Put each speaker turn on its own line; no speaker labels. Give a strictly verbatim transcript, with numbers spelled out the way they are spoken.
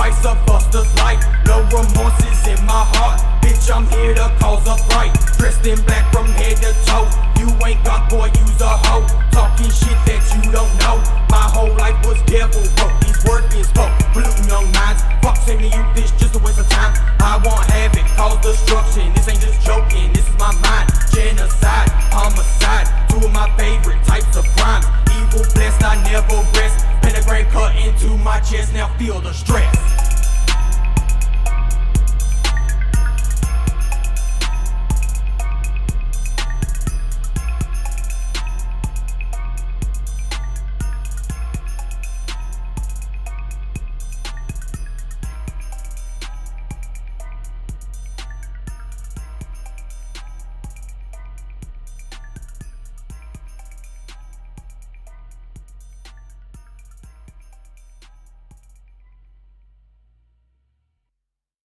sacrifice a buster's life. No remorses in my heart. Bitch, I'm here to cause a fright. Dressed in black from head to toe. You ain't got, boy, you's a hoe. Talking shit that you don't know. My whole life was devil broke. These words being spoke, polluting your minds. Fuck saying to you, this just a waste of time. I won't have it, cause destruction. This ain't just joking, this is my mind. Genocide, homicide, two of my favorite types of crimes. Evil blessed, I never rest. Pentagram cut into my chest, now feel the stress.